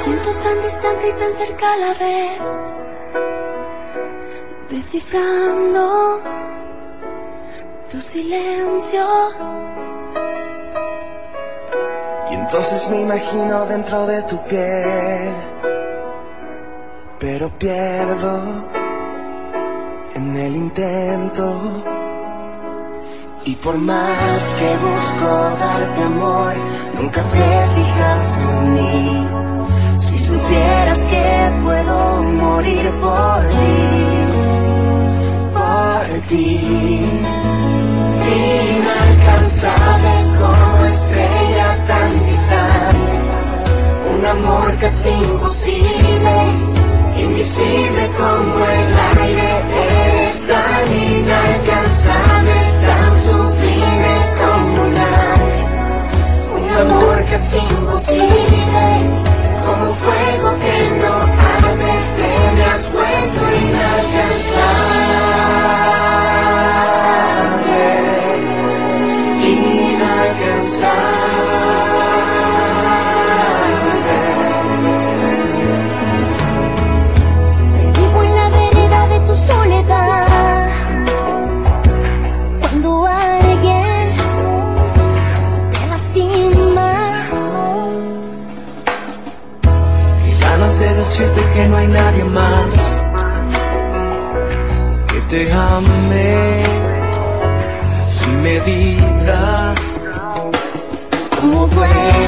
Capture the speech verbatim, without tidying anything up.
siento tan distante y tan cerca a la vez, descifrando tu silencio. Y entonces me imagino dentro de tu piel, pero pierdo en el intento. Y por más que busco darte amor, nunca te fijas en mí. Si supieras que puedo morir por ti, por ti. Inalcanzable como estrella tan distante, un amor casi imposible, invisible como el aire. Eres tan inalcanzable, tan sublime como un ángel, un amor casi imposible, como fuego que no arde. Te me has vuelto inalcanzable, inalcanzable. Vivo en la vereda de tu soledad, cuando alguien te lastima. Qué ganas de decirte que no hay nadie más que te ame sin medida. ¿Cómo puedo